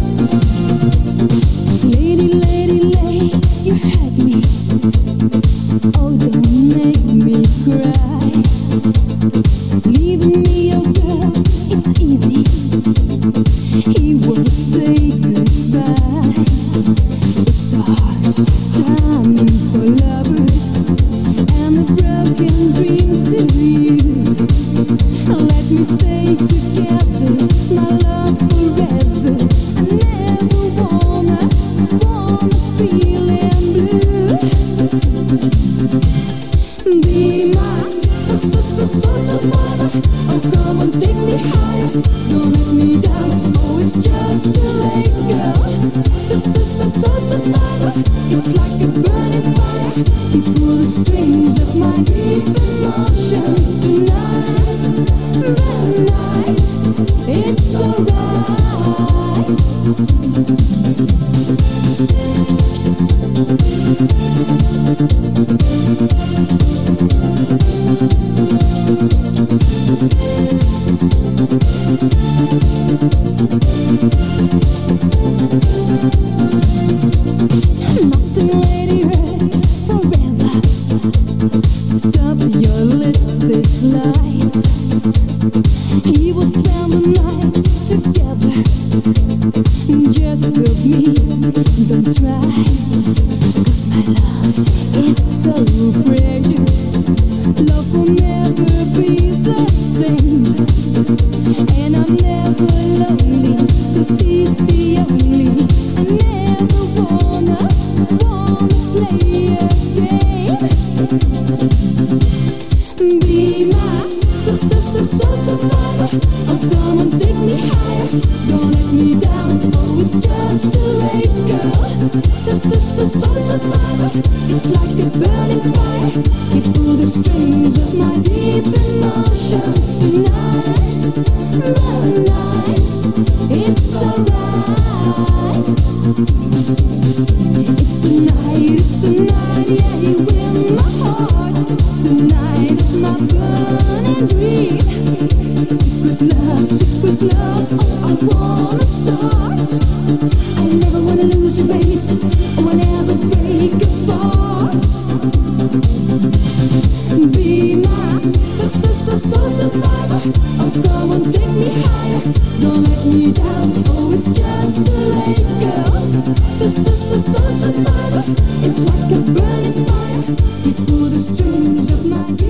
Lady, lady, lady, you had me. Oh, don't make me cry. Leaving me, oh girl, it's easy. He will say goodbye. It's a hard time for lovers and a broken dream to you. Let me stay together, my love forever. I never wanna feel blue. Be my survivor. Oh, come on, take me higher. Don't let me down. Oh, it's just too late, girl. Survivor. It's like a burning fire. You pull the strings of my deep emotions tonight. The night, it's alright. Nothing, lady, hurts forever. Stop your lipstick lies. He will spend the nights together. Just with me, don't try. 'Cause my love is so precious. Love will never be the same. And I'm never lonely, 'cause he's the only. I never wanna play a game. Be my survivor. Oh, come on, take me higher. Don't let me down. Oh, it's just too late, girl. Survivor. It's like a burning fire. You pull the strings of my deep emotions tonight. The night, it's alright. It's a night, yeah, you win my heart. It's the night of my burning dream. Secret love, oh, I wanna start. I never wanna lose you, babe. Oh, I never break apart. Be my survivor. Oh, come on, take me higher. Don't let me down. Oh, it's just too late, girl. Survivor. It's like a burning fire. You pull the strings of my